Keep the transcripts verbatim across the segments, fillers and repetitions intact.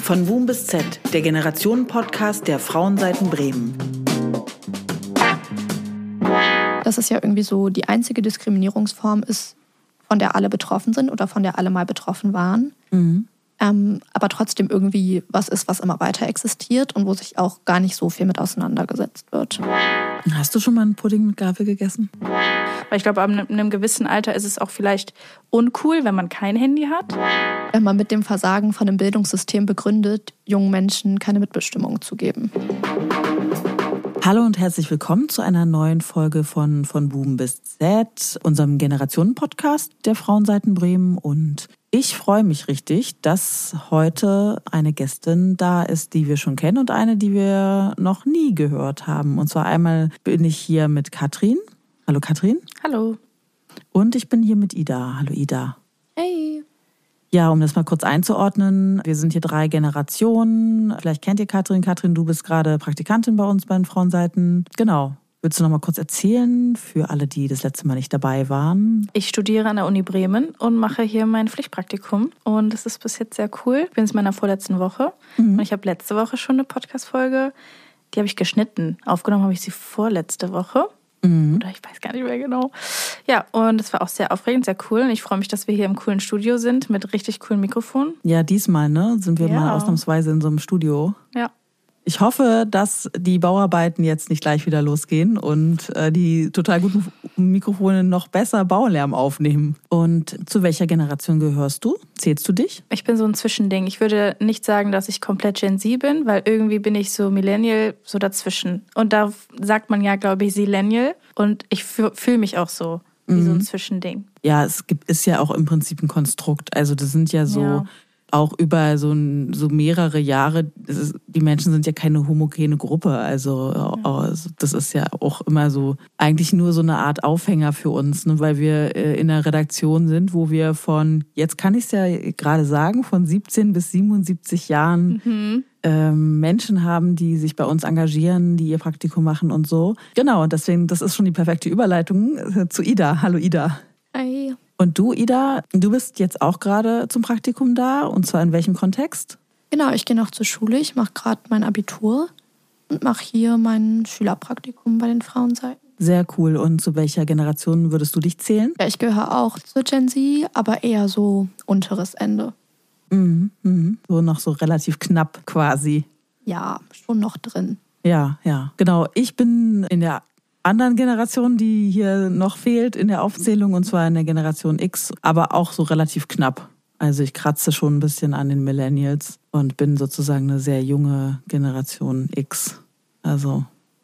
Von Boom bis Z, der Generationen-Podcast der Frauenseiten Bremen. Dass es ja irgendwie so die einzige Diskriminierungsform ist, von der alle betroffen sind oder von der alle mal betroffen waren. Mhm. Ähm, aber trotzdem irgendwie was ist, was immer weiter existiert und wo sich auch gar nicht so viel mit auseinandergesetzt wird. Hast du schon mal einen Pudding mit Gabel gegessen? Weil ich glaube, ab einem gewissen Alter ist es auch vielleicht uncool, wenn man kein Handy hat. Wenn man mit dem Versagen von einem Bildungssystem begründet, jungen Menschen keine Mitbestimmung zu geben. Hallo und herzlich willkommen zu einer neuen Folge von Von Boom bis Z, unserem Generationen-Podcast der Frauenseiten Bremen. Und ich freue mich richtig, dass heute eine Gästin da ist, die wir schon kennen und eine, die wir noch nie gehört haben. Und zwar einmal bin ich hier mit Katrin. Hallo Katrin. Hallo. Und ich bin hier mit Ida. Hallo Ida. Hey. Ja, um das mal kurz einzuordnen, wir sind hier drei Generationen. Vielleicht kennt ihr Katrin. Katrin, du bist gerade Praktikantin bei uns bei den Frauenseiten. Genau. Willst du noch mal kurz erzählen für alle, die das letzte Mal nicht dabei waren? Ich studiere an der Uni Bremen und mache hier mein Pflichtpraktikum. Und das ist bis jetzt sehr cool. Ich bin jetzt in meiner vorletzten Woche. Mhm. Und ich habe letzte Woche schon eine Podcast-Folge, die habe ich geschnitten. Aufgenommen habe ich sie vorletzte Woche. Mhm. Oder ich weiß gar nicht mehr genau. Ja, und es war auch sehr aufregend, sehr cool. Und ich freue mich, dass wir hier im coolen Studio sind mit richtig coolen Mikrofonen. Ja, diesmal, ne, sind wir ja. mal ausnahmsweise in so einem Studio. Ja. Ich hoffe, dass die Bauarbeiten jetzt nicht gleich wieder losgehen und äh, die total guten Mikrofone noch besser Baulärm aufnehmen. Und zu welcher Generation gehörst du? Zählst du dich? Ich bin so ein Zwischending. Ich würde nicht sagen, dass ich komplett Gen Z bin, weil irgendwie bin ich so Millennial, so dazwischen. Und da sagt man ja, glaube ich, Zillennial. Und ich fühle mich auch so, wie mhm. so ein Zwischending. Ja, es gibt, ist ja auch im Prinzip ein Konstrukt. Also das sind ja so... Ja. Auch über so, ein, so mehrere Jahre, das ist, die Menschen sind ja keine homogene Gruppe. Also ja. Das ist ja auch immer so eigentlich nur so eine Art Aufhänger für uns, ne? Weil wir in einer Redaktion sind, wo wir von, jetzt kann ich es ja gerade sagen, von siebzehn bis siebenundsiebzig Jahren mhm. ähm, Menschen haben, die sich bei uns engagieren, die ihr Praktikum machen und so. Genau, und deswegen, das ist schon die perfekte Überleitung zu Ida. Hallo Ida. Hi. Und du, Ida, du bist jetzt auch gerade zum Praktikum da, und zwar in welchem Kontext? Genau, ich gehe noch zur Schule, ich mache gerade mein Abitur und mache hier mein Schülerpraktikum bei den Frauenseiten. Sehr cool. Und zu welcher Generation würdest du dich zählen? Ja, ich gehöre auch zur Gen Z, aber eher so unteres Ende. Mhm, mhm. So noch so relativ knapp quasi. Ja, schon noch drin. Ja, ja. Genau, ich bin in der anderen Generation, die hier noch fehlt in der Aufzählung, und zwar in der Generation X, aber auch so relativ knapp. Also ich kratze schon ein bisschen an den Millennials und bin sozusagen eine sehr junge Generation X. Also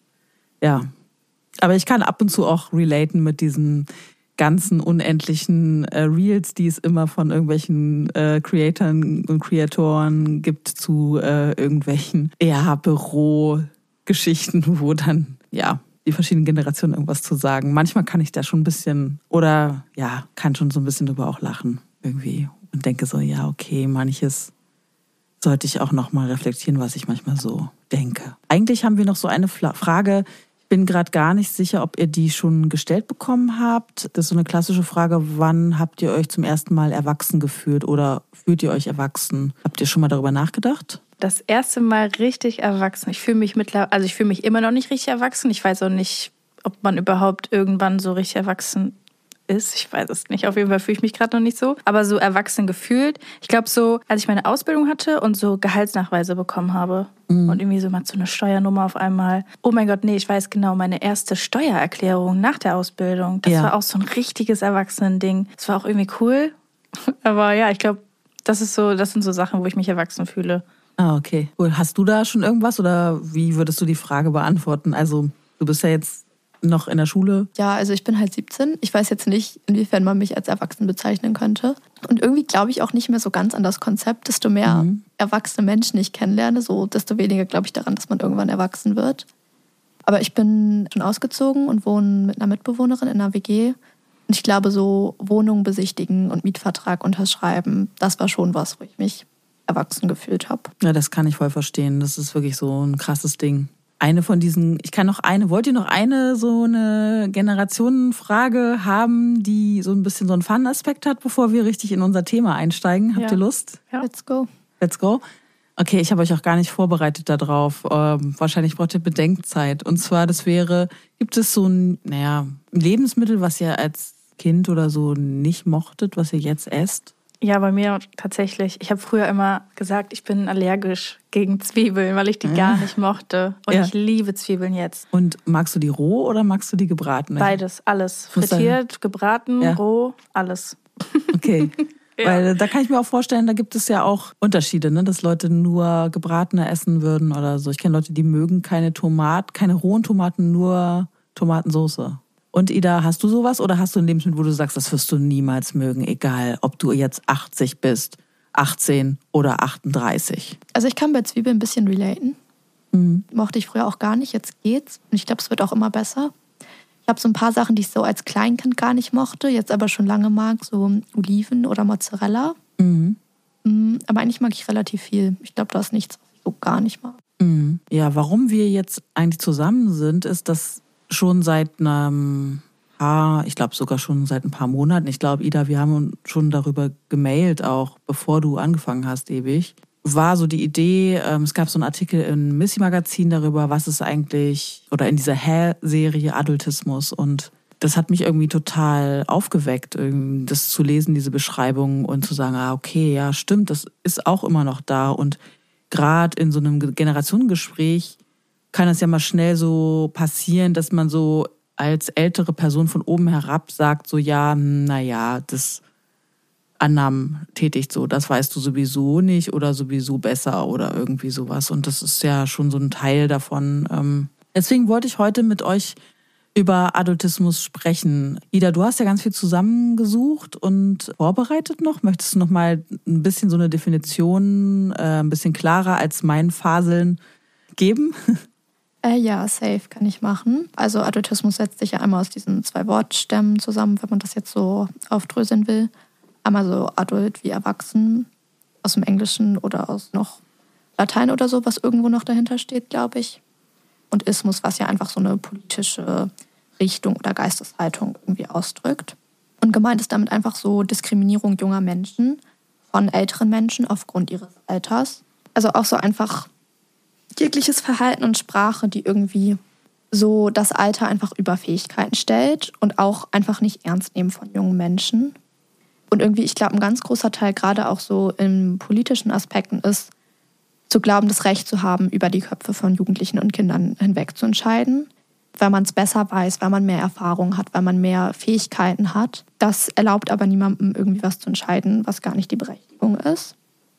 ja, aber ich kann ab und zu auch relaten mit diesen ganzen unendlichen äh, Reels, die es immer von irgendwelchen äh, Creatoren und Creatoren gibt zu äh, irgendwelchen ja, Bürogeschichten, wo dann ja die verschiedenen Generationen irgendwas zu sagen. Manchmal kann ich da schon ein bisschen, oder ja, kann schon so ein bisschen drüber auch lachen irgendwie und denke so, ja, okay, manches sollte ich auch nochmal reflektieren, was ich manchmal so denke. Eigentlich haben wir noch so eine Frage, ich bin gerade gar nicht sicher, ob ihr die schon gestellt bekommen habt. Das ist so eine klassische Frage, wann habt ihr euch zum ersten Mal erwachsen gefühlt oder fühlt ihr euch erwachsen? Habt ihr schon mal darüber nachgedacht? Das erste Mal richtig erwachsen. Ich fühle mich mittlerweile, also ich fühle mich immer noch nicht richtig erwachsen. Ich weiß auch nicht, ob man überhaupt irgendwann so richtig erwachsen ist. Ich weiß es nicht. Auf jeden Fall fühle ich mich gerade noch nicht so. Aber so erwachsen gefühlt. Ich glaube so, als ich meine Ausbildung hatte und so Gehaltsnachweise bekommen habe mhm. und irgendwie so mal so eine Steuernummer auf einmal. Oh mein Gott, nee, ich weiß genau, meine erste Steuererklärung nach der Ausbildung. Das ja. war auch so ein richtiges Erwachsenending. Das war auch irgendwie cool. Aber ja, ich glaube, das ist so, das sind so Sachen, wo ich mich erwachsen fühle. Ah, okay. Cool. Hast du da schon irgendwas oder wie würdest du die Frage beantworten? Also du bist ja jetzt noch in der Schule. Ja, also ich bin halt siebzehn. Ich weiß jetzt nicht, inwiefern man mich als erwachsen bezeichnen könnte. Und irgendwie glaube ich auch nicht mehr so ganz an das Konzept. Desto mehr mhm. erwachsene Menschen ich kennenlerne, so desto weniger glaube ich daran, dass man irgendwann erwachsen wird. Aber ich bin schon ausgezogen und wohne mit einer Mitbewohnerin in einer W G. Und ich glaube, so Wohnung besichtigen und Mietvertrag unterschreiben, das war schon was, wo ich mich erwachsen gefühlt habe. Ja, das kann ich voll verstehen. Das ist wirklich so ein krasses Ding. Eine von diesen, ich kann noch eine, wollt ihr noch eine so eine Generationenfrage haben, die so ein bisschen so einen Fun-Aspekt hat, bevor wir richtig in unser Thema einsteigen? Habt ja. ihr Lust? Ja. Let's go. Let's go. Okay, ich habe euch auch gar nicht vorbereitet darauf. Ähm, wahrscheinlich braucht ihr Bedenkzeit. Und zwar, das wäre, gibt es so ein, naja, ein Lebensmittel, was ihr als Kind oder so nicht mochtet, was ihr jetzt esst? Ja, bei mir tatsächlich. Ich habe früher immer gesagt, ich bin allergisch gegen Zwiebeln, weil ich die gar nicht mochte. Und Ja. ich liebe Zwiebeln jetzt. Und magst du die roh oder magst du die gebraten? Beides, alles. Muss sagen- Frittiert, gebraten, Ja. roh, alles. Okay. Ja. Weil da kann ich mir auch vorstellen, da gibt es ja auch Unterschiede, ne? Dass Leute nur gebratene essen würden oder so. Ich kenne Leute, die mögen keine Tomaten, keine rohen Tomaten, nur Tomatensauce. Und Ida, hast du sowas oder hast du ein Lebensmittel, wo du sagst, das wirst du niemals mögen, egal ob du jetzt achtzig bist, achtzehn oder achtunddreißig? Also ich kann bei Zwiebeln ein bisschen relaten. Mhm. Mochte ich früher auch gar nicht, jetzt geht's. Und ich glaube, es wird auch immer besser. Ich habe so ein paar Sachen, die ich so als Kleinkind gar nicht mochte, jetzt aber schon lange mag, so Oliven oder Mozzarella. Mhm. Mm, Aber eigentlich mag ich relativ viel. Ich glaube, da ist nichts, was ich so gar nicht mag. Mhm. Ja, warum wir jetzt eigentlich zusammen sind, ist, dass schon seit einem paar, ich glaube sogar schon seit ein paar Monaten, ich glaube, Ida, wir haben uns schon darüber gemailt, auch bevor du angefangen hast, ewig, war so die Idee, ähm, es gab so einen Artikel im Missy Magazin darüber, was ist eigentlich, oder in dieser Hä-Serie Adultismus, und das hat mich irgendwie total aufgeweckt, irgendwie das zu lesen, diese Beschreibung, und zu sagen, ah, okay, ja, stimmt, das ist auch immer noch da. Und gerade in so einem Generationengespräch kann es ja mal schnell so passieren, dass man so als ältere Person von oben herab sagt, so ja, naja, das Annahmen tätigt so, das weißt du sowieso nicht oder sowieso besser oder irgendwie sowas. Und das ist ja schon so ein Teil davon. Deswegen wollte ich heute mit euch über Adultismus sprechen. Ida, du hast ja ganz viel zusammengesucht und vorbereitet noch. Möchtest du noch mal ein bisschen so eine Definition, äh, ein bisschen klarer als mein Faseln geben? Äh, ja, safe kann ich machen. Also Adultismus setzt sich ja einmal aus diesen zwei Wortstämmen zusammen, wenn man das jetzt so aufdröseln will. Einmal so adult wie erwachsen, aus dem Englischen oder aus noch Latein oder so, was irgendwo noch dahinter steht, glaube ich. Und Ismus, was ja einfach so eine politische Richtung oder Geisteshaltung irgendwie ausdrückt. Und gemeint ist damit einfach so Diskriminierung junger Menschen von älteren Menschen aufgrund ihres Alters. Also auch so einfach jegliches Verhalten und Sprache, die irgendwie so das Alter einfach über Fähigkeiten stellt und auch einfach nicht ernst nehmen von jungen Menschen. Und irgendwie, ich glaube, ein ganz großer Teil gerade auch so in politischen Aspekten ist, zu glauben, das Recht zu haben, über die Köpfe von Jugendlichen und Kindern hinweg zu entscheiden, weil man es besser weiß, weil man mehr Erfahrung hat, weil man mehr Fähigkeiten hat. Das erlaubt aber niemandem irgendwie was zu entscheiden, was gar nicht die Berechtigung ist.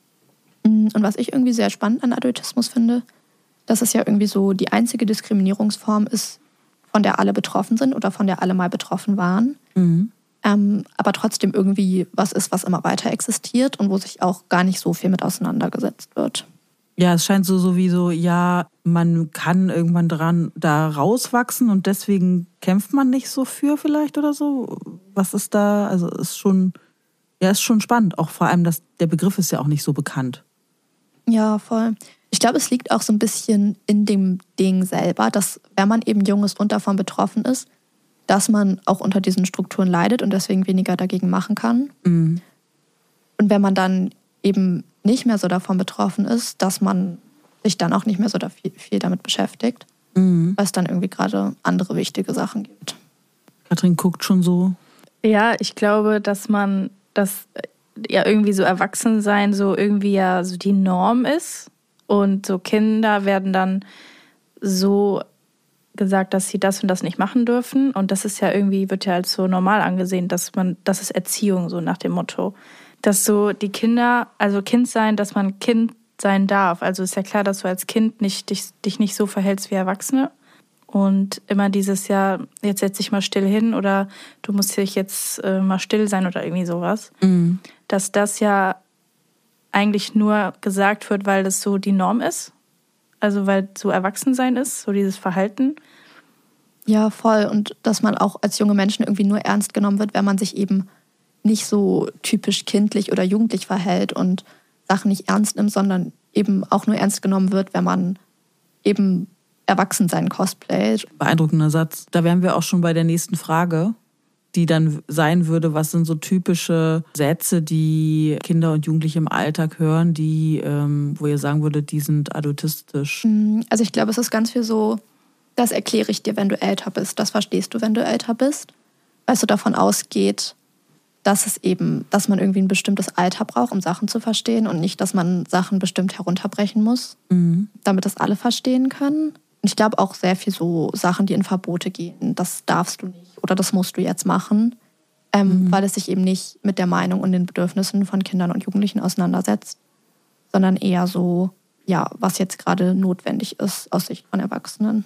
Und was ich irgendwie sehr spannend an Adultismus finde, dass es ja irgendwie so die einzige Diskriminierungsform ist, von der alle betroffen sind oder von der alle mal betroffen waren. Mhm. Ähm, aber trotzdem irgendwie was ist, was immer weiter existiert und wo sich auch gar nicht so viel mit auseinandergesetzt wird. Ja, es scheint so sowieso, ja, man kann irgendwann dran da rauswachsen und deswegen kämpft man nicht so für vielleicht oder so. Was ist da, also ist schon, ja, ist schon spannend. Auch vor allem, dass der Begriff ist ja auch nicht so bekannt. Ja, voll. Ich glaube, es liegt auch so ein bisschen in dem Ding selber, dass wenn man eben jung ist und davon betroffen ist, dass man auch unter diesen Strukturen leidet und deswegen weniger dagegen machen kann. Mhm. Und wenn man dann eben nicht mehr so davon betroffen ist, dass man sich dann auch nicht mehr so da viel, viel damit beschäftigt, mhm. weil es dann irgendwie gerade andere wichtige Sachen gibt. Katrin guckt schon so. Ja, ich glaube, dass man das ja irgendwie so Erwachsensein so irgendwie ja so die Norm ist. Und so Kinder werden dann so gesagt, dass sie das und das nicht machen dürfen. Und das ist ja irgendwie, wird ja als so normal angesehen, dass man, das ist Erziehung, so nach dem Motto. Dass so die Kinder, also Kind sein, dass man Kind sein darf. Also ist ja klar, dass du als Kind nicht, dich, dich nicht so verhältst wie Erwachsene. Und immer dieses Jahr, jetzt setz dich mal still hin oder du musst dich jetzt äh, mal still sein oder irgendwie sowas. Mhm. Dass das ja eigentlich nur gesagt wird, weil das so die Norm ist. Also weil so Erwachsensein ist, so dieses Verhalten. Ja, voll. Und dass man auch als junge Menschen irgendwie nur ernst genommen wird, wenn man sich eben nicht so typisch kindlich oder jugendlich verhält und Sachen nicht ernst nimmt, sondern eben auch nur ernst genommen wird, wenn man eben Erwachsensein cosplayt. Beeindruckender Satz. Da wären wir auch schon bei der nächsten Frage, die dann sein würde, was sind so typische Sätze, die Kinder und Jugendliche im Alltag hören, die, ähm, wo ihr sagen würdet, die sind adultistisch? Also ich glaube, es ist ganz viel so, das erkläre ich dir, wenn du älter bist. Das verstehst du, wenn du älter bist. Weil es so davon ausgeht, dass es eben, dass man irgendwie ein bestimmtes Alter braucht, um Sachen zu verstehen und nicht, dass man Sachen bestimmt herunterbrechen muss, mhm. damit das alle verstehen können. Und ich glaube auch sehr viel so Sachen, die in Verbote gehen. Das darfst du nicht oder das musst du jetzt machen, ähm, mhm. weil es sich eben nicht mit der Meinung und den Bedürfnissen von Kindern und Jugendlichen auseinandersetzt, sondern eher so, ja, was jetzt gerade notwendig ist aus Sicht von Erwachsenen.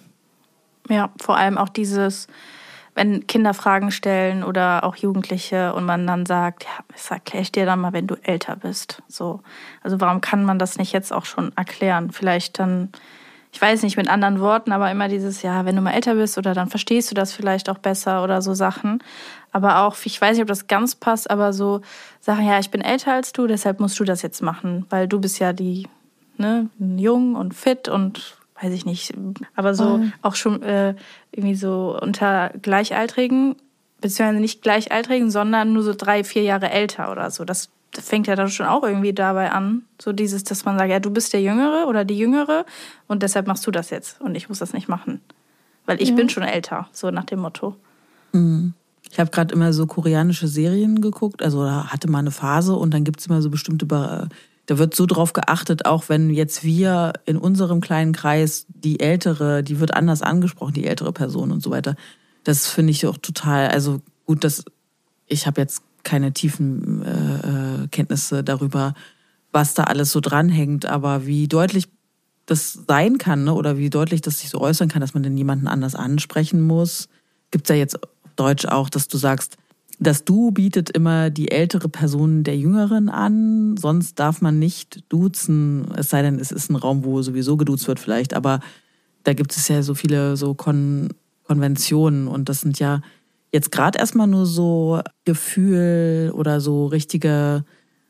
Ja, vor allem auch dieses, wenn Kinder Fragen stellen oder auch Jugendliche und man dann sagt, ja, das erkläre ich dir dann mal, wenn du älter bist. So. Also warum kann man das nicht jetzt auch schon erklären? Vielleicht dann, ich weiß nicht, mit anderen Worten, aber immer dieses, ja, wenn du mal älter bist oder dann verstehst du das vielleicht auch besser oder so Sachen. Aber auch, ich weiß nicht, ob das ganz passt, aber so Sachen, ja, ich bin älter als du, deshalb musst du das jetzt machen, weil du bist ja die, ne, jung und fit und weiß ich nicht, aber so oh. auch schon äh, irgendwie so unter Gleichaltrigen, beziehungsweise nicht Gleichaltrigen, sondern nur so drei, vier Jahre älter oder so. Das fängt ja dann schon auch irgendwie dabei an. So dieses, dass man sagt, ja, du bist der Jüngere oder die Jüngere und deshalb machst du das jetzt und ich muss das nicht machen. Weil ich ja. bin schon älter, so nach dem Motto. Mhm. Ich habe gerade immer so koreanische Serien geguckt, also da hatte mal eine Phase und dann gibt es immer so bestimmte, da wird so drauf geachtet, auch wenn jetzt wir in unserem kleinen Kreis die ältere, die wird anders angesprochen, die ältere Person und so weiter. Das finde ich auch total, also gut, dass ich habe jetzt keine tiefen äh, Kenntnisse darüber, was da alles so dranhängt, aber wie deutlich das sein kann, ne? Oder wie deutlich das sich so äußern kann, dass man denn jemanden anders ansprechen muss. Gibt's ja jetzt auf Deutsch auch, dass du sagst, das Du bietet immer die ältere Person der Jüngeren an, sonst darf man nicht duzen, es sei denn, es ist ein Raum, wo sowieso geduzt wird vielleicht, aber da gibt es ja so viele so Kon- Konventionen und das sind ja jetzt gerade erstmal nur so Gefühl oder so richtige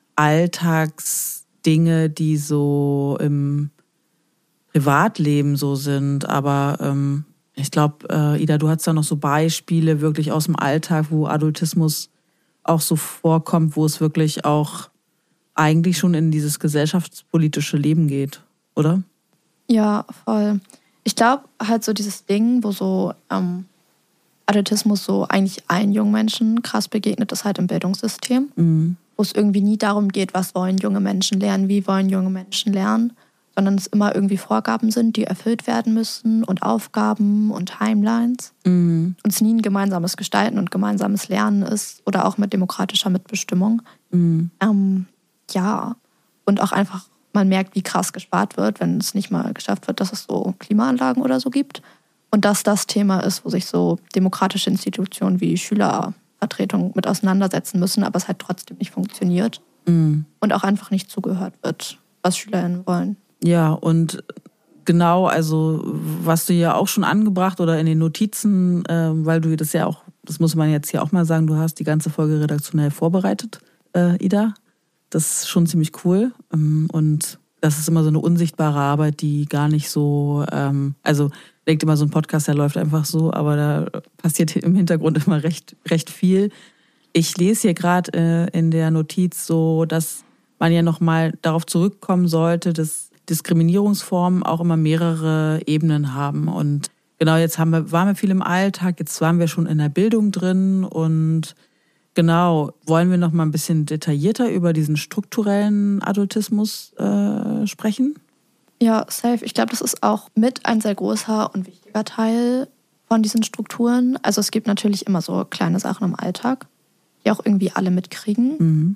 Alltagsdinge, die so im Privatleben so sind, aber ähm, ich glaube, äh, Ida, du hast da noch so Beispiele wirklich aus dem Alltag, wo Adultismus auch so vorkommt, wo es wirklich auch eigentlich schon in dieses gesellschaftspolitische Leben geht, oder? Ja, voll. Ich glaube halt so dieses Ding, wo so ähm, Adultismus so eigentlich allen jungen Menschen krass begegnet, ist halt im Bildungssystem, mhm. wo es irgendwie nie darum geht, was wollen junge Menschen lernen, wie wollen junge Menschen lernen, sondern es immer irgendwie Vorgaben sind, die erfüllt werden müssen und Aufgaben und Timelines. Mhm. Und es nie ein gemeinsames Gestalten und gemeinsames Lernen ist oder auch mit demokratischer Mitbestimmung. Mhm. Ähm, ja, und auch einfach, man merkt, wie krass gespart wird, wenn es nicht mal geschafft wird, dass es so Klimaanlagen oder so gibt. Und dass das Thema ist, wo sich so demokratische Institutionen wie Schülervertretung mit auseinandersetzen müssen, aber es halt trotzdem nicht funktioniert. Mhm. Und auch einfach nicht zugehört wird, was SchülerInnen wollen. Ja, und genau, also was du ja auch schon angebracht oder in den Notizen, äh, weil du das ja auch, das muss man jetzt hier auch mal sagen, du hast die ganze Folge redaktionell vorbereitet, äh, Ida. Das ist schon ziemlich cool. Ähm, und das ist immer so eine unsichtbare Arbeit, die gar nicht so, ähm, also denkt immer so ein Podcast, der läuft einfach so, aber da passiert im Hintergrund immer recht, recht viel. Ich lese hier gerade äh, in der Notiz so, dass man ja nochmal darauf zurückkommen sollte, dass Diskriminierungsformen auch immer mehrere Ebenen haben. Und genau, jetzt haben wir, waren wir viel im Alltag, jetzt waren wir schon in der Bildung drin und genau, wollen wir noch mal ein bisschen detaillierter über diesen strukturellen Adultismus äh, sprechen? Ja, safe. Ich glaube, das ist auch mit ein sehr großer und wichtiger Teil von diesen Strukturen. Also es gibt natürlich immer so kleine Sachen im Alltag, die auch irgendwie alle mitkriegen. Mhm.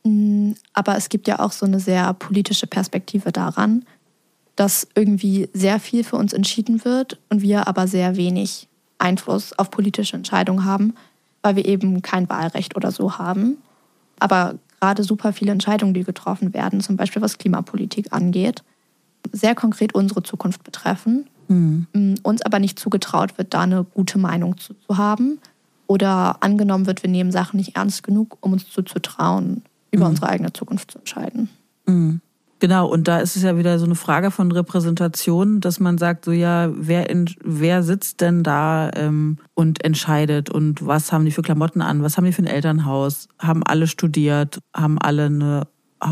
Aber es gibt ja auch so eine sehr politische Perspektive daran, dass irgendwie sehr viel für uns entschieden wird und wir aber sehr wenig Einfluss auf politische Entscheidungen haben, weil wir eben kein Wahlrecht oder so haben. Aber gerade super viele Entscheidungen, die getroffen werden, zum Beispiel was Klimapolitik angeht, sehr konkret unsere Zukunft betreffen, mhm. uns aber nicht zugetraut wird, da eine gute Meinung zu, zu haben oder angenommen wird, wir nehmen Sachen nicht ernst genug, um uns zuzutrauen, über mhm. unsere eigene Zukunft zu entscheiden. Mhm. Genau, und da ist es ja wieder so eine Frage von Repräsentation, dass man sagt, so ja, wer, in, wer sitzt denn da ähm, und entscheidet und was haben die für Klamotten an, was haben die für ein Elternhaus, haben alle studiert, haben alle eine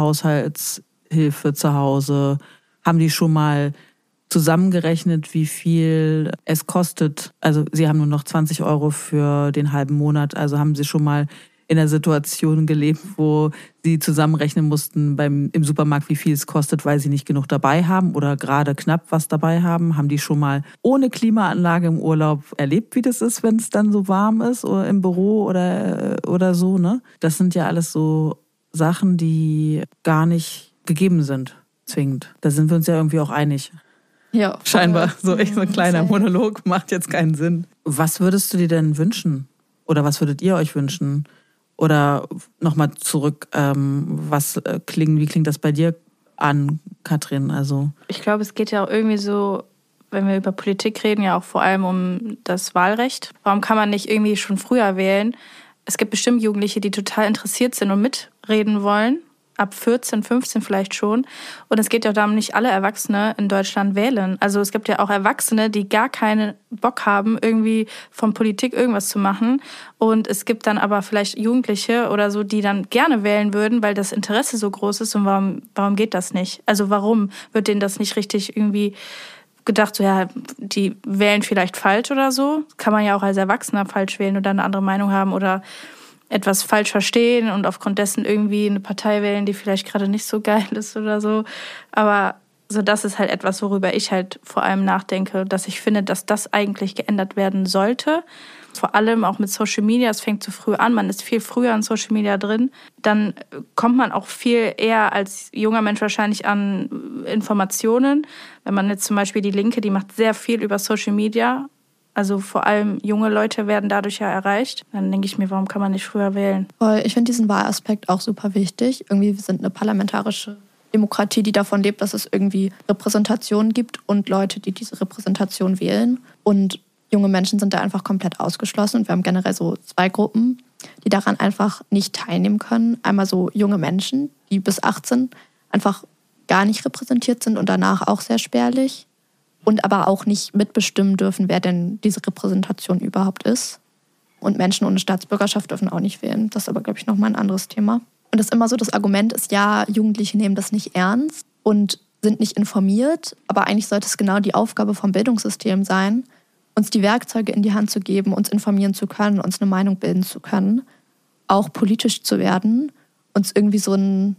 Haushaltshilfe zu Hause, haben die schon mal zusammengerechnet, wie viel es kostet, also sie haben nur noch zwanzig Euro für den halben Monat, also haben sie schon mal in einer Situation gelebt, wo sie zusammenrechnen mussten beim, im Supermarkt, wie viel es kostet, weil sie nicht genug dabei haben oder gerade knapp was dabei haben. Haben die schon mal ohne Klimaanlage im Urlaub erlebt, wie das ist, wenn es dann so warm ist oder im Büro oder, oder so, ne? Das sind ja alles so Sachen, die gar nicht gegeben sind, zwingend. Da sind wir uns ja irgendwie auch einig. Ja. Scheinbar. So, echt so ein kleiner Monolog macht jetzt keinen Sinn. Was würdest du dir denn wünschen? Oder was würdet ihr euch wünschen? Oder nochmal zurück, ähm, was äh, klingt, wie klingt das bei dir an, Katrin? Also ich glaube, es geht ja auch irgendwie so, wenn wir über Politik reden, ja auch vor allem um das Wahlrecht. Warum kann man nicht irgendwie schon früher wählen? Es gibt bestimmt Jugendliche, die total interessiert sind und mitreden wollen. Ab vierzehn, fünfzehn vielleicht schon. Und es geht ja darum, nicht alle Erwachsene in Deutschland wählen. Also es gibt ja auch Erwachsene, die gar keinen Bock haben, irgendwie von Politik irgendwas zu machen. Und es gibt dann aber vielleicht Jugendliche oder so, die dann gerne wählen würden, weil das Interesse so groß ist. Und warum, warum geht das nicht? Also warum wird denen das nicht richtig irgendwie gedacht, so ja, die wählen vielleicht falsch oder so? Kann man ja auch als Erwachsener falsch wählen oder eine andere Meinung haben oder etwas falsch verstehen und aufgrund dessen irgendwie eine Partei wählen, die vielleicht gerade nicht so geil ist oder so. Aber so das ist halt etwas, worüber ich halt vor allem nachdenke, dass ich finde, dass das eigentlich geändert werden sollte. Vor allem auch mit Social Media, es fängt zu früh an, man ist viel früher in Social Media drin. Dann kommt man auch viel eher als junger Mensch wahrscheinlich an Informationen. Wenn man jetzt zum Beispiel die Linke, die macht sehr viel über Social Media. Also vor allem junge Leute werden dadurch ja erreicht. Dann denke ich mir, warum kann man nicht früher wählen? Voll. Ich finde diesen Wahlaspekt auch super wichtig. Irgendwie wir sind eine parlamentarische Demokratie, die davon lebt, dass es irgendwie Repräsentation gibt und Leute, die diese Repräsentation wählen. Und junge Menschen sind da einfach komplett ausgeschlossen. Und wir haben generell so zwei Gruppen, die daran einfach nicht teilnehmen können. Einmal so junge Menschen, die bis achtzehn einfach gar nicht repräsentiert sind und danach auch sehr spärlich. Und aber auch nicht mitbestimmen dürfen, wer denn diese Repräsentation überhaupt ist. Und Menschen ohne Staatsbürgerschaft dürfen auch nicht wählen. Das ist aber, glaube ich, nochmal ein anderes Thema. Und das ist immer so, das Argument ist, ja, Jugendliche nehmen das nicht ernst und sind nicht informiert. Aber eigentlich sollte es genau die Aufgabe vom Bildungssystem sein, uns die Werkzeuge in die Hand zu geben, uns informieren zu können, uns eine Meinung bilden zu können, auch politisch zu werden, uns irgendwie so ein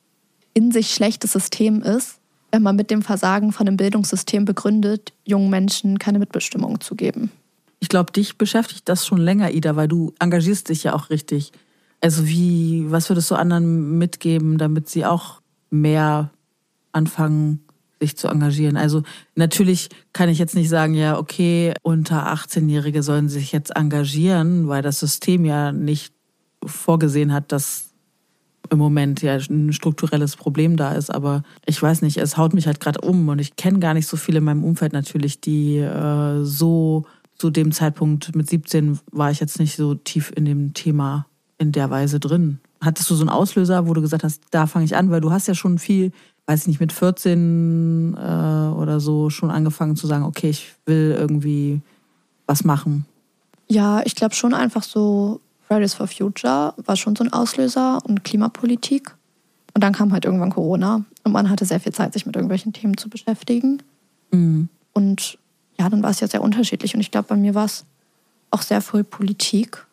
in sich schlechtes System ist, wenn man mit dem Versagen von einem Bildungssystem begründet, jungen Menschen keine Mitbestimmung zu geben. Ich glaube, dich beschäftigt das schon länger, Ida, weil du engagierst dich ja auch richtig. Also wie, was würdest du anderen mitgeben, damit sie auch mehr anfangen, sich zu engagieren? Also natürlich kann ich jetzt nicht sagen, ja, okay, unter achtzehnjährige sollen sich jetzt engagieren, weil das System ja nicht vorgesehen hat, dass im Moment ja ein strukturelles Problem da ist, aber ich weiß nicht, es haut mich halt gerade um und ich kenne gar nicht so viele in meinem Umfeld natürlich, die äh, so zu dem Zeitpunkt mit siebzehn war ich jetzt nicht so tief in dem Thema in der Weise drin. Hattest du so einen Auslöser, wo du gesagt hast, da fange ich an, weil du hast ja schon viel, weiß ich nicht, mit vierzehn äh, oder so schon angefangen zu sagen, okay, ich will irgendwie was machen. Ja, ich glaube schon einfach so Fridays for Future war schon so ein Auslöser und Klimapolitik. Und dann kam halt irgendwann Corona und man hatte sehr viel Zeit, sich mit irgendwelchen Themen zu beschäftigen. Mhm. Und ja, dann war es ja sehr unterschiedlich. Und ich glaube, bei mir war es auch sehr viel Politik.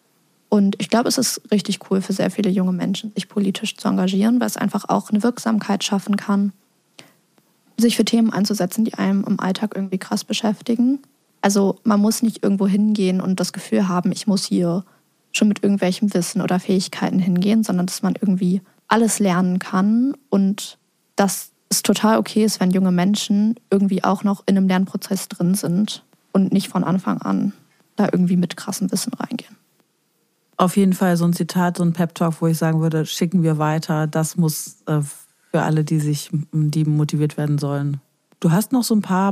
Und ich glaube, es ist richtig cool für sehr viele junge Menschen, sich politisch zu engagieren, weil es einfach auch eine Wirksamkeit schaffen kann, sich für Themen einzusetzen, die einem im Alltag irgendwie krass beschäftigen. Also man muss nicht irgendwo hingehen und das Gefühl haben, ich muss hier schon mit irgendwelchem Wissen oder Fähigkeiten hingehen, sondern dass man irgendwie alles lernen kann und dass es total okay ist, wenn junge Menschen irgendwie auch noch in einem Lernprozess drin sind und nicht von Anfang an da irgendwie mit krassem Wissen reingehen. Auf jeden Fall so ein Zitat, so ein Pep-Talk, wo ich sagen würde, schicken wir weiter. Das muss äh, für alle, die sich, die motiviert werden sollen. Du hast noch so ein paar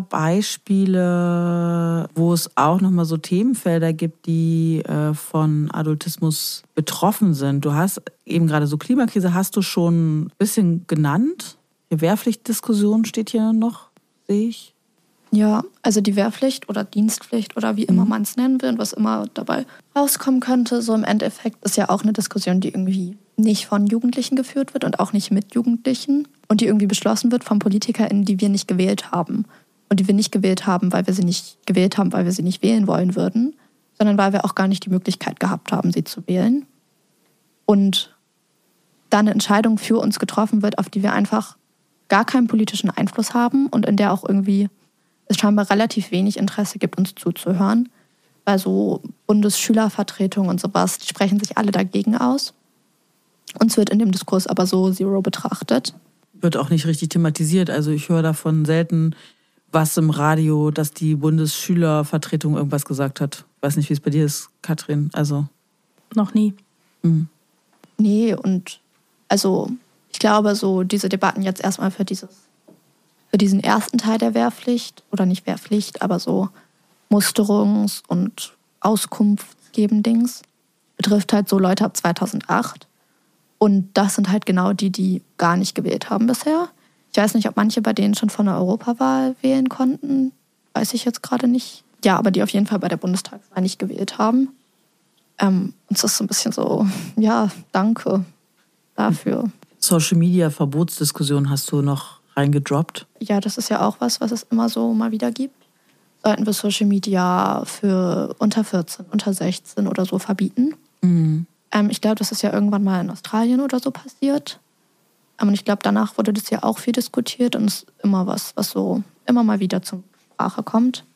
Beispiele, wo es auch nochmal so Themenfelder gibt, die äh, von Adultismus betroffen sind. Du hast eben gerade so Klimakrise, hast du schon ein bisschen genannt. Eine Wehrpflichtdiskussion steht hier noch, sehe ich. Ja, also die Wehrpflicht oder Dienstpflicht oder wie immer man es nennen will und was immer dabei rauskommen könnte, so im Endeffekt ist ja auch eine Diskussion, die irgendwie nicht von Jugendlichen geführt wird und auch nicht mit Jugendlichen und die irgendwie beschlossen wird von PolitikerInnen, die wir nicht gewählt haben. Und die wir nicht gewählt haben, weil wir sie nicht gewählt haben, weil wir sie nicht wählen wollen würden, sondern weil wir auch gar nicht die Möglichkeit gehabt haben, sie zu wählen. Und dann eine Entscheidung für uns getroffen wird, auf die wir einfach gar keinen politischen Einfluss haben und in der auch irgendwie es scheinbar relativ wenig Interesse gibt, uns zuzuhören. Weil so Bundesschülervertretung und sowas, die sprechen sich alle dagegen aus. Uns wird in dem Diskurs aber so zero betrachtet. Wird auch nicht richtig thematisiert. Also ich höre davon selten was im Radio, dass die Bundesschülervertretung irgendwas gesagt hat. Ich weiß nicht, wie es bei dir ist, Katrin. Also noch nie. Mhm. Nee, und also ich glaube, so diese Debatten jetzt erstmal für dieses für diesen ersten Teil der Wehrpflicht, oder nicht Wehrpflicht, aber so Musterungs- und Auskunftsgeben-Dings, betrifft halt so Leute ab zweitausendacht. Und das sind halt genau die, die gar nicht gewählt haben bisher. Ich weiß nicht, ob manche bei denen schon von der Europawahl wählen konnten. Weiß ich jetzt gerade nicht. Ja, aber die auf jeden Fall bei der Bundestagswahl nicht gewählt haben. Ähm, und es ist so ein bisschen so, ja, danke dafür. Social-Media-Verbotsdiskussion hast du noch reingedroppt? Ja, das ist ja auch was, was es immer so mal wieder gibt. Sollten wir Social Media für unter vierzehn, unter sechzehn oder so verbieten? Mhm. Ähm, ich glaube, das ist ja irgendwann mal in Australien oder so passiert. Und ich glaube, danach wurde das ja auch viel diskutiert und es ist immer was, was so immer mal wieder zur Sprache kommt.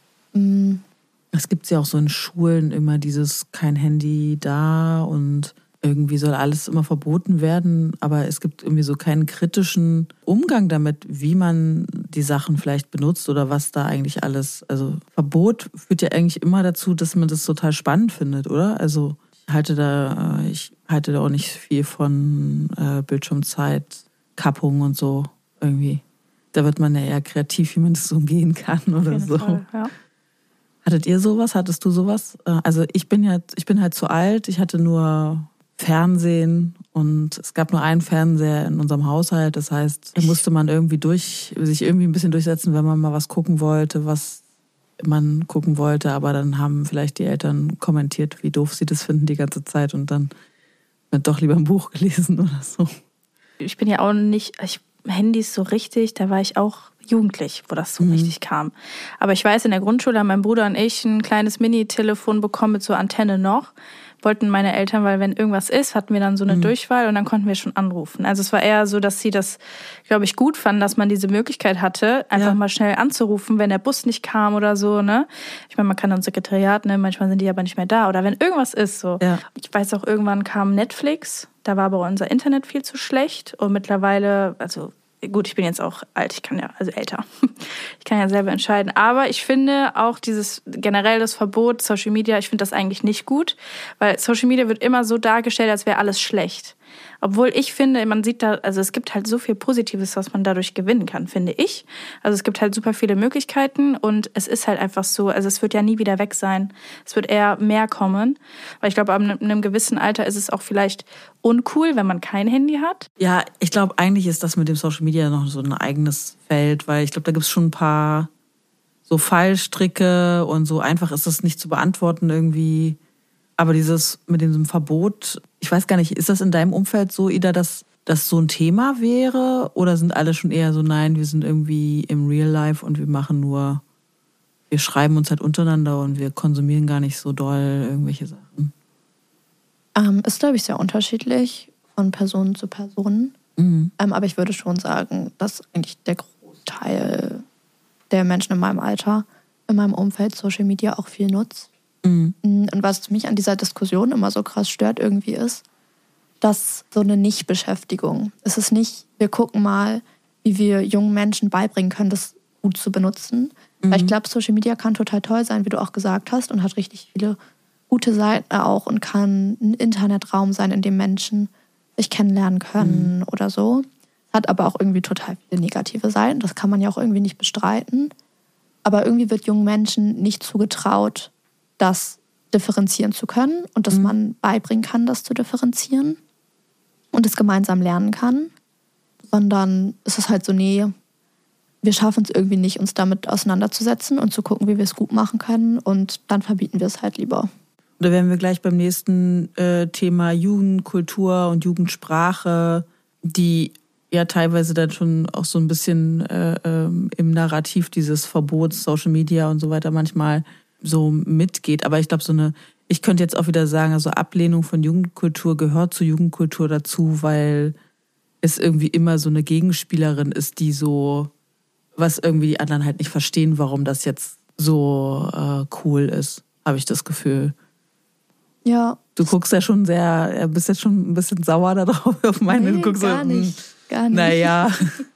Mhm. Es gibt ja auch so in Schulen immer dieses kein Handy da und irgendwie soll alles immer verboten werden, aber es gibt irgendwie so keinen kritischen Umgang damit, wie man die Sachen vielleicht benutzt oder was da eigentlich alles, also Verbot führt ja eigentlich immer dazu, dass man das total spannend findet, oder? Also ich halte da, ich halte da auch nicht viel von äh, Bildschirmzeit, Kappung und so irgendwie. Da wird man ja eher kreativ, wie man das so umgehen kann oder so. Fall, ja. Hattet ihr sowas? Hattest du sowas? Also ich bin ja, ich bin halt zu alt, ich hatte nur Fernsehen und es gab nur einen Fernseher in unserem Haushalt. Das heißt, da musste man irgendwie durch, sich irgendwie ein bisschen durchsetzen, wenn man mal was gucken wollte, was man gucken wollte. Aber dann haben vielleicht die Eltern kommentiert, wie doof sie das finden die ganze Zeit und dann wird doch lieber ein Buch gelesen oder so. Ich bin ja auch nicht, ich, Handys so richtig, da war ich auch jugendlich, wo das so Mhm. richtig kam. Aber ich weiß, in der Grundschule haben mein Bruder und ich ein kleines Mini-Telefon bekommen mit so Antenne noch. Wollten meine Eltern, weil wenn irgendwas ist, hatten wir dann so eine mhm. Durchwahl und dann konnten wir schon anrufen. Also es war eher so, dass sie das, glaube ich, gut fanden, dass man diese Möglichkeit hatte, einfach ja. mal schnell anzurufen, wenn der Bus nicht kam oder so, ne? Ich meine, man kann dann Sekretariat, ne? Manchmal sind die aber nicht mehr da. Oder wenn irgendwas ist, so. Ja. Ich weiß auch, irgendwann kam Netflix, da war aber unser Internet viel zu schlecht und mittlerweile, also gut, ich bin jetzt auch alt, ich kann ja, also älter. Ich kann ja selber entscheiden. Aber ich finde auch dieses generell das Verbot Social Media, ich finde das eigentlich nicht gut, weil Social Media wird immer so dargestellt, als wäre alles schlecht. Obwohl ich finde, man sieht da, also es gibt halt so viel Positives, was man dadurch gewinnen kann, finde ich. Also es gibt halt super viele Möglichkeiten und es ist halt einfach so, also es wird ja nie wieder weg sein. Es wird eher mehr kommen, weil ich glaube, ab einem gewissen Alter ist es auch vielleicht uncool, wenn man kein Handy hat. Ja, ich glaube, eigentlich ist das mit dem Social Media noch so ein eigenes Feld, weil ich glaube, da gibt es schon ein paar so Fallstricke und so einfach ist das nicht zu beantworten irgendwie. Aber dieses mit diesem Verbot, ich weiß gar nicht, ist das in deinem Umfeld so, Ida, dass das so ein Thema wäre? Oder sind alle schon eher so, nein, wir sind irgendwie im Real Life und wir machen nur, wir schreiben uns halt untereinander und wir konsumieren gar nicht so doll irgendwelche Sachen? Ähm, ist, glaube ich, sehr unterschiedlich von Person zu Person. Mhm. Ähm, aber ich würde schon sagen, dass eigentlich der Großteil der Menschen in meinem Alter, in meinem Umfeld Social Media auch viel nutzt. Mhm. Und was mich an dieser Diskussion immer so krass stört irgendwie ist, dass so eine Nichtbeschäftigung. Es ist nicht, wir gucken mal, wie wir jungen Menschen beibringen können, das gut zu benutzen. Mhm. Weil ich glaube, Social Media kann total toll sein, wie du auch gesagt hast, und hat richtig viele gute Seiten auch und kann ein Internetraum sein, in dem Menschen sich kennenlernen können mhm. oder so. Hat aber auch irgendwie total viele negative Seiten. Das kann man ja auch irgendwie nicht bestreiten. Aber irgendwie wird jungen Menschen nicht zugetraut, das differenzieren zu können und dass mhm. man beibringen kann, das zu differenzieren und es gemeinsam lernen kann. sondern es ist halt so, nee, wir schaffen es irgendwie nicht, uns damit auseinanderzusetzen und zu gucken, wie wir es gut machen können und dann verbieten wir es halt lieber. Da wären wir gleich beim nächsten äh, Thema Jugendkultur und Jugendsprache, die ja teilweise dann schon auch so ein bisschen äh, ähm, im Narrativ dieses Verbots, Social Media und so weiter manchmal so mitgeht. Aber ich glaube, so eine, ich könnte jetzt auch wieder sagen, also Ablehnung von Jugendkultur gehört zur Jugendkultur dazu, weil es irgendwie immer so eine Gegenspielerin ist, die so, was irgendwie die anderen halt nicht verstehen, warum das jetzt so äh, cool ist, habe ich das Gefühl. Ja. Du guckst ja schon sehr, bist jetzt schon ein bisschen sauer darauf auf meine. Nee, du guckst gar so, nicht, gar nicht. Naja.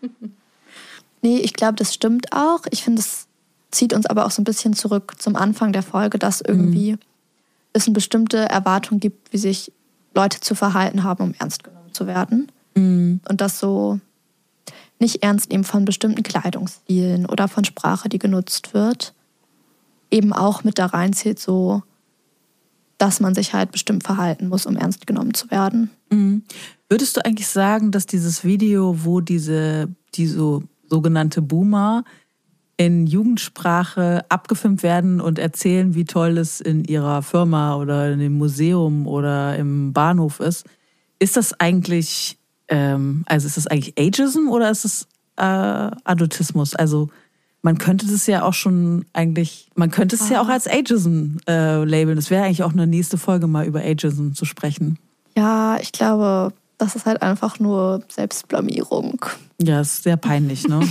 Nee, ich glaube, das stimmt auch. Ich finde, es zieht uns aber auch so ein bisschen zurück zum Anfang der Folge, dass irgendwie mhm. es eine bestimmte Erwartung gibt, wie sich Leute zu verhalten haben, um ernst genommen zu werden. Mhm. Und das so nicht ernst nehmen von bestimmten Kleidungsstilen oder von Sprache, die genutzt wird, eben auch mit da reinzählt, so, dass man sich halt bestimmt verhalten muss, um ernst genommen zu werden. Mhm. Würdest du eigentlich sagen, dass dieses Video, wo diese, diese so, sogenannte Boomer in Jugendsprache abgefilmt werden und erzählen, wie toll es in ihrer Firma oder in dem Museum oder im Bahnhof ist, ist das eigentlich, ähm, also ist das eigentlich Ageism oder ist es äh, Adultismus? Also man könnte das ja auch schon eigentlich, man könnte es ah. ja auch als Ageism äh, labeln. Das wäre eigentlich auch eine nächste Folge, mal über Ageism zu sprechen. Ja, ich glaube, das ist halt einfach nur Selbstblamierung. Ja, ist sehr peinlich, ne?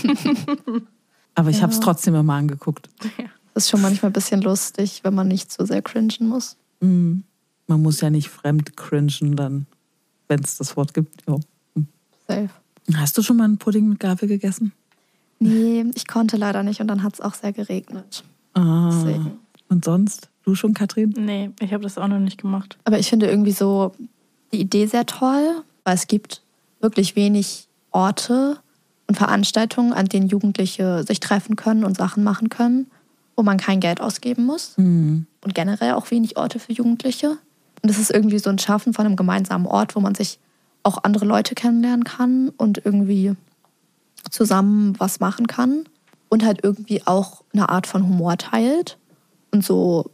Aber ich ja. habe es trotzdem immer angeguckt. Das ist schon manchmal ein bisschen lustig, wenn man nicht so sehr cringen muss. Mhm. Man muss ja nicht fremd cringen, dann, wenn es das Wort gibt. Jo. Safe. Hast du schon mal einen Pudding mit Gabel gegessen? Nee, ich konnte leider nicht und dann hat es auch sehr geregnet. Ah. Deswegen. Und sonst? Du schon, Katrin? Nee, ich habe das auch noch nicht gemacht. Aber ich finde irgendwie so die Idee sehr toll, weil es gibt wirklich wenig Orte und Veranstaltungen, an denen Jugendliche sich treffen können und Sachen machen können, wo man kein Geld ausgeben muss. Mhm. Und generell auch wenig Orte für Jugendliche. Und es ist irgendwie so ein Schaffen von einem gemeinsamen Ort, wo man sich auch andere Leute kennenlernen kann und irgendwie zusammen was machen kann und halt irgendwie auch eine Art von Humor teilt und so,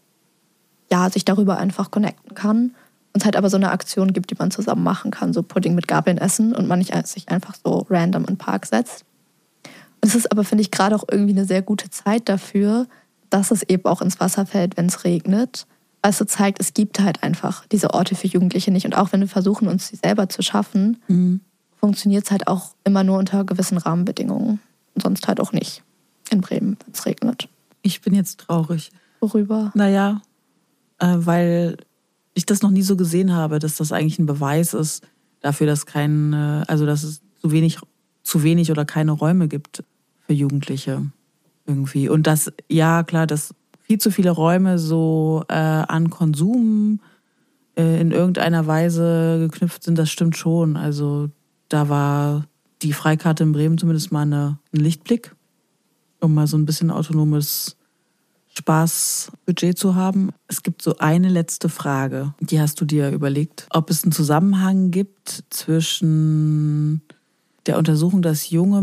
ja, sich darüber einfach connecten kann. Und es halt aber so eine Aktion gibt, die man zusammen machen kann, so Pudding mit Gabeln essen und man nicht sich einfach so random in den Park setzt. Und es ist aber, finde ich, gerade auch irgendwie eine sehr gute Zeit dafür, dass es eben auch ins Wasser fällt, wenn es regnet. Weil es so zeigt, es gibt halt einfach diese Orte für Jugendliche nicht. Und auch wenn wir versuchen, uns sie selber zu schaffen, mhm. funktioniert es halt auch immer nur unter gewissen Rahmenbedingungen. Und sonst halt auch nicht in Bremen, wenn es regnet. Ich bin jetzt traurig. Worüber? Naja, äh, weil ich das noch nie so gesehen habe, dass das eigentlich ein Beweis ist dafür, dass kein, äh, also dass es zu wenig, zu wenig oder keine Räume gibt für Jugendliche irgendwie. Und dass, ja klar, dass viel zu viele Räume so äh, an Konsum äh, in irgendeiner Weise geknüpft sind, das stimmt schon. Also da war die Freikarte in Bremen zumindest mal eine, ein Lichtblick, um mal so ein bisschen autonomes Spaßbudget zu haben. Es gibt so eine letzte Frage, die hast du dir überlegt, ob es einen Zusammenhang gibt zwischen der Untersuchung, dass junge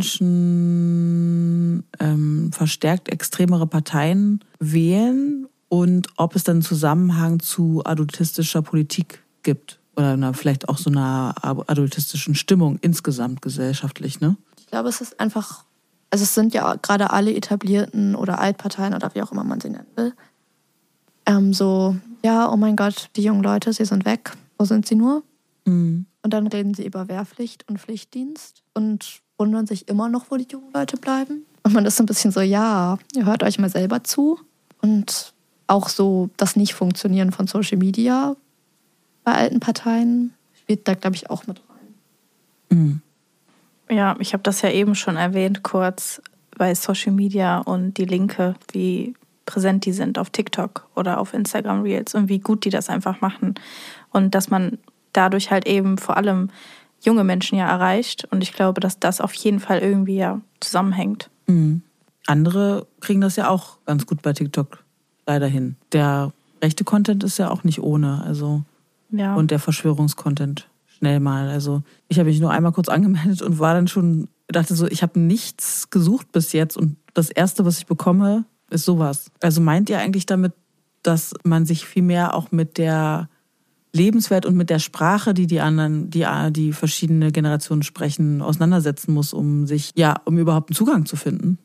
Menschen ähm, verstärkt extremere Parteien wählen und ob es dann einen Zusammenhang zu adultistischer Politik gibt oder einer, vielleicht auch so einer adultistischen Stimmung insgesamt gesellschaftlich, ne? Ich glaube, es ist einfach, also es sind ja gerade alle etablierten oder Altparteien oder wie auch immer man sie nennen will, ähm, so, ja, oh mein Gott, die jungen Leute, sie sind weg, wo sind sie nur? Mhm. Und dann reden sie über Wehrpflicht und Pflichtdienst und wundern sich immer noch, wo die jungen Leute bleiben. Und man ist so ein bisschen so, ja, ihr hört euch mal selber zu. Und auch so das Nicht-Funktionieren von Social Media bei alten Parteien spielt da, glaube ich, auch mit rein. Mhm. Ja, ich habe das ja eben schon erwähnt, kurz, bei Social Media und die Linke, wie präsent die sind auf TikTok oder auf Instagram Reels und wie gut die das einfach machen. Und dass man dadurch halt eben vor allem junge Menschen ja erreicht. Und ich glaube, dass das auf jeden Fall irgendwie ja zusammenhängt. Mhm. Andere kriegen das ja auch ganz gut bei TikTok leider hin. Der rechte Content ist ja auch nicht ohne. Also ja. Und der Verschwörungscontent schnell mal. Also ich habe mich nur einmal kurz angemeldet und war dann schon, dachte so, ich habe nichts gesucht bis jetzt und das Erste, was ich bekomme, ist sowas. Also meint ihr eigentlich damit, dass man sich viel mehr auch mit der Lebenswelt und mit der Sprache, die die anderen, die, die verschiedene Generationen sprechen, auseinandersetzen muss, um sich, ja, um überhaupt einen Zugang zu finden?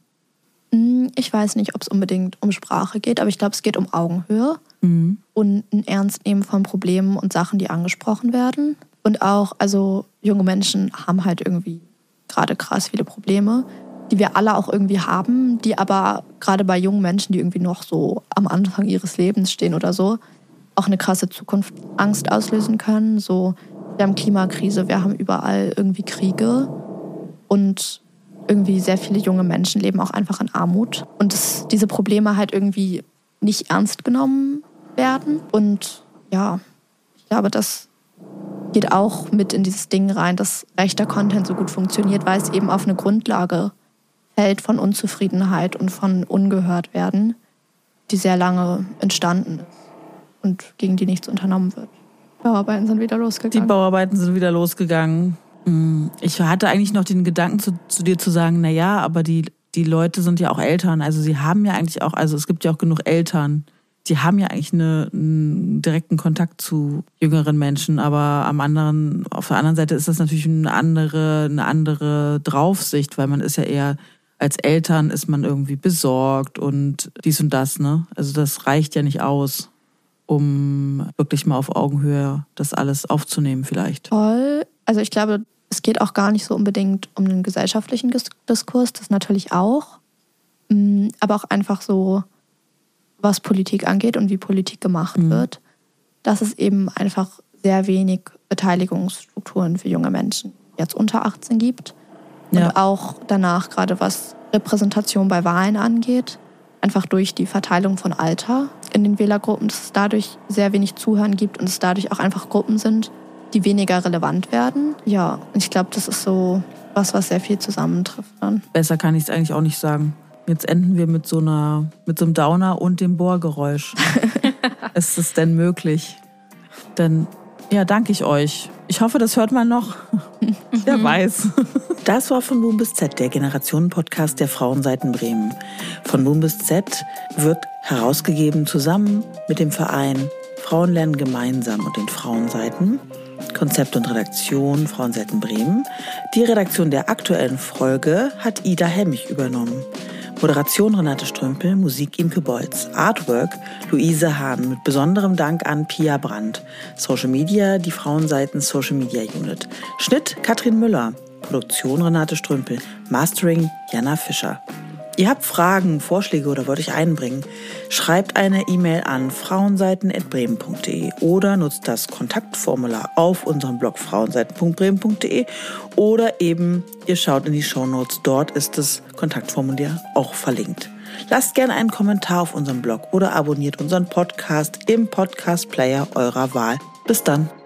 Ich weiß nicht, ob es unbedingt um Sprache geht, aber ich glaube, es geht um Augenhöhe mhm. und ein Ernstnehmen von Problemen und Sachen, die angesprochen werden. Und auch, also junge Menschen haben halt irgendwie gerade krass viele Probleme, die wir alle auch irgendwie haben, die aber gerade bei jungen Menschen, die irgendwie noch so am Anfang ihres Lebens stehen oder so, auch eine krasse Zukunftsangst auslösen können. So, wir haben Klimakrise, wir haben überall irgendwie Kriege und irgendwie sehr viele junge Menschen leben auch einfach in Armut. Und dass diese Probleme halt irgendwie nicht ernst genommen werden. Und ja, ich glaube, das geht auch mit in dieses Ding rein, dass rechter Content so gut funktioniert, weil es eben auf eine Grundlage fällt von Unzufriedenheit und von Ungehört werden, die sehr lange entstanden ist und gegen die nichts unternommen wird. Die Bauarbeiten sind wieder losgegangen. Die Bauarbeiten sind wieder losgegangen. Ich hatte eigentlich noch den Gedanken zu, zu dir zu sagen, na ja, aber die, die Leute sind ja auch Eltern. Also sie haben ja eigentlich auch, also es gibt ja auch genug Eltern, die haben ja eigentlich eine, einen direkten Kontakt zu jüngeren Menschen. Aber am anderen, auf der anderen Seite ist das natürlich eine andere, eine andere Draufsicht, weil man ist ja eher, als Eltern ist man irgendwie besorgt und dies und das, ne? Also das reicht ja nicht aus, um wirklich mal auf Augenhöhe das alles aufzunehmen vielleicht. Voll. Also ich glaube, es geht auch gar nicht so unbedingt um den gesellschaftlichen Diskurs, das natürlich auch, aber auch einfach so, was Politik angeht und wie Politik gemacht mhm. wird, dass es eben einfach sehr wenig Beteiligungsstrukturen für junge Menschen jetzt unter achtzehn gibt. Und ja. auch danach, gerade was Repräsentation bei Wahlen angeht, einfach durch die Verteilung von Alter in den Wählergruppen, dass es dadurch sehr wenig Zuhören gibt und es dadurch auch einfach Gruppen sind, die weniger relevant werden. Ja, ich glaube, das ist so was, was sehr viel zusammentrifft dann. Besser kann ich es eigentlich auch nicht sagen. Jetzt enden wir mit so einer, mit so einem Downer und dem Bohrgeräusch. Ist es denn möglich? Dann, ja, danke ich euch. Ich hoffe, das hört man noch. Wer weiß. Das war von Boom bis Z, der Generationen-Podcast der Frauenseiten Bremen. Von Boom bis Z wird herausgegeben zusammen mit dem Verein Frauen lernen gemeinsam und den Frauenseiten. Konzept und Redaktion Frauenseiten Bremen. Die Redaktion der aktuellen Folge hat Ida Helmich übernommen. Moderation Renate Strümpel, Musik Imke Bolz, Artwork Luise Hahn mit besonderem Dank an Pia Brandt. Social Media die Frauenseiten Social Media Unit. Schnitt Katrin Müller. Produktion Renate Strümpel. Mastering Jana Fischer. Ihr habt Fragen, Vorschläge oder wollt euch einbringen? Schreibt eine E-Mail an frauenseiten at bremen punkt de oder nutzt das Kontaktformular auf unserem Blog frauenseiten punkt bremen punkt de oder eben ihr schaut in die Shownotes, dort ist das Kontaktformular auch verlinkt. Lasst gerne einen Kommentar auf unserem Blog oder abonniert unseren Podcast im Podcast-Player eurer Wahl. Bis dann.